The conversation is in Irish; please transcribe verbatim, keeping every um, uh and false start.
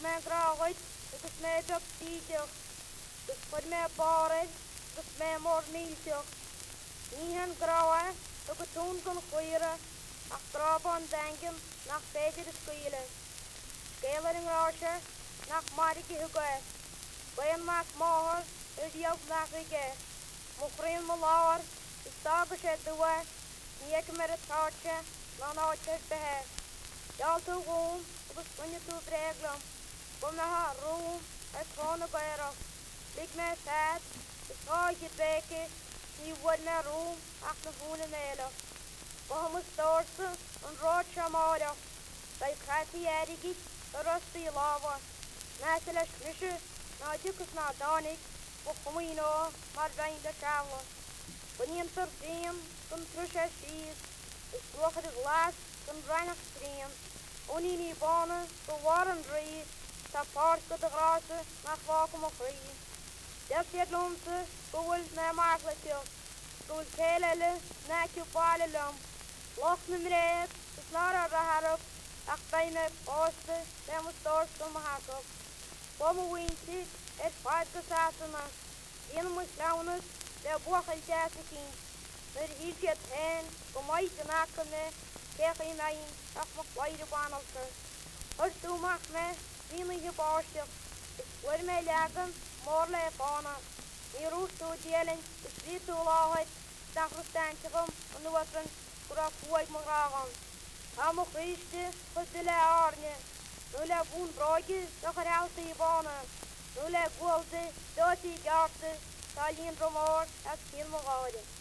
me graagheid, agus me dog tíideach, gus fod me barid, gus me mór mílteach. Níhan grawa, agus tún gon chuire, ach grabán dangin nach féidir is scuile. Scalar yn rásir, nach marigi hugwe. Gwain mac mohor, ydiog nach ige. Mwchrin mo lawr, is dago se dwe, nieg mer y tartje, lan ocher behe. Jal tu gwn, agus bunje tu breglam. Gwm na ha rŵm, er tron o gairach. Lig me sad, is gaig i beke, ni wad me rŵm, ach na fwn y melach. Gwham y storse, yn rod siamarach. Dau crati erigit, yr ysbi lawa. Nes y leis grisio, na dicus na danig, o chwmino, mar fein da siafla. Gwni'n syr dim, gyn trwys e sydd, is blwchad y glas, gyn rhainach strim. O'n i'n i bonna, go war yn rhi, ta pars gyda grasa, na chwacwm o chri. Des i'r lwmse, go wyl na margletio, go wyl telele, na cyw bale lwm. Loch na mred, is nar ar raharab, ach beine boste, dem o stors gym mahagab. Bom o wynti, er ffaid gysasana. Dyn mwys lawnus, de buach al jas y cyn. Nyr hiltiad hen, go maith yn acane, kech i nain, ach mach waid y banalser. Hors du mach me, dyn i hybostiach. Is wyr me lagan, mor le fana. Ni rwys du dielyn, is ryd du lahaid, dach rwstantiagam, yn nywatran, gwra fwaid mwg ragan. Ha mwch rysdi, hos dyle arne. Nule bún broigi, doch ar alta i bana. Nule gwaldi, doti garti, talin romor, as kilmo gaude.